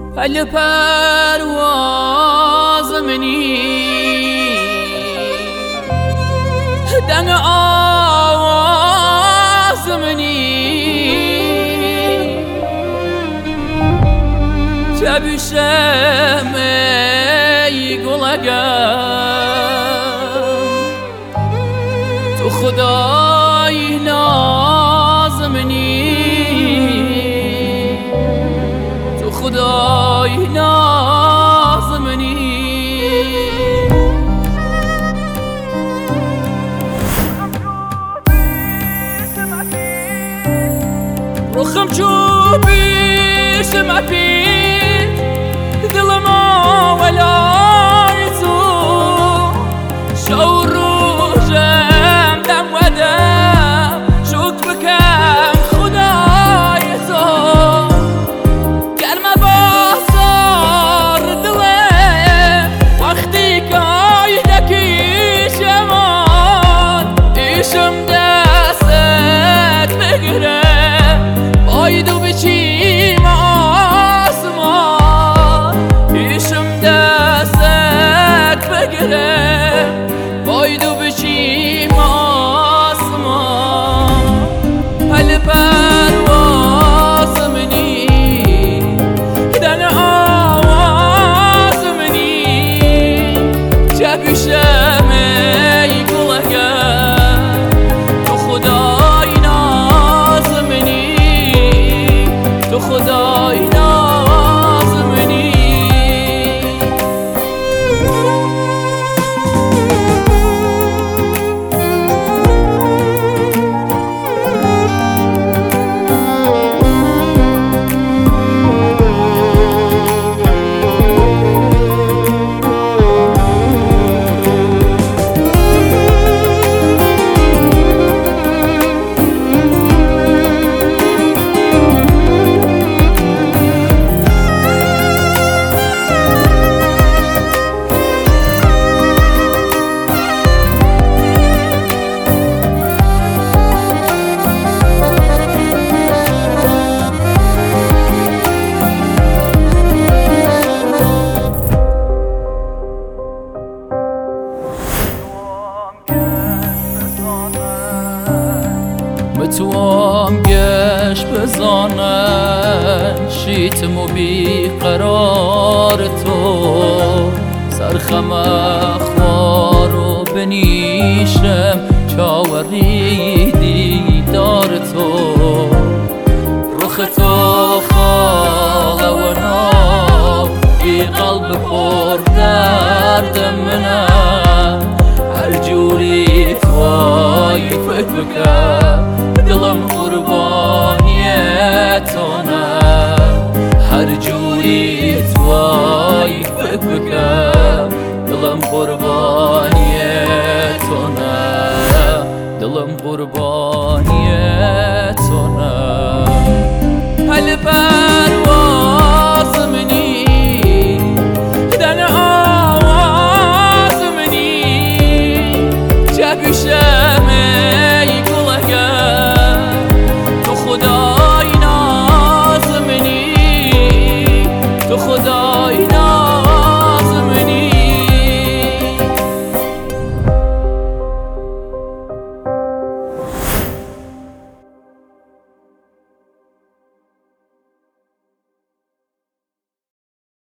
پل پرواز منی دنگ آواز منی تبشم ای گلگم تو خدای ناز منی تو خدای ناز منی رخم چوبی شمعی دلم ولای تو شو روزم دم و دم شکر بکن خدای تو گرم بازار دلم وقتی که آیدکی شمان ایشم دستت بگیره باید و بچیم آسمان ایشم دستت بگیره باید و بچیم آسمان پل پرواز منی دن آواز منی چه پیشم ای گلگم تو خدای ناز منی تو خدای ناز منی متوام گشت بزانن شیتم و بیقرار تو سرخم اخوار و بنیشم چاوری دیدار تو رخ تو خاله و ناب ای قلب پر درد منم هر جوری توی فکر بکن دلم قربانیتونه هر جوری توی فکر بکن دلم قربانیتونه دلم قربان